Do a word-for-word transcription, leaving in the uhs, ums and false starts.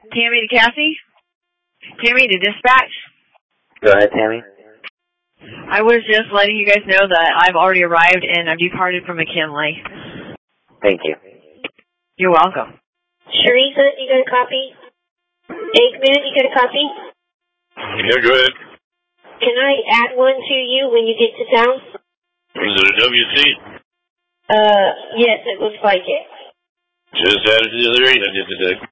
Tammy to Kathy? Tammy to dispatch? Go ahead, Tammy. I was just letting you guys know that I've already arrived and I've departed from McKinley. Thank you. You're welcome. Sharisa, you got a copy? Eggman, you got a copy? Yeah, go ahead. Can I add one to you when you get to town? Is it a W C? Uh, yes, it looks like it. Just added to the other eight I did today.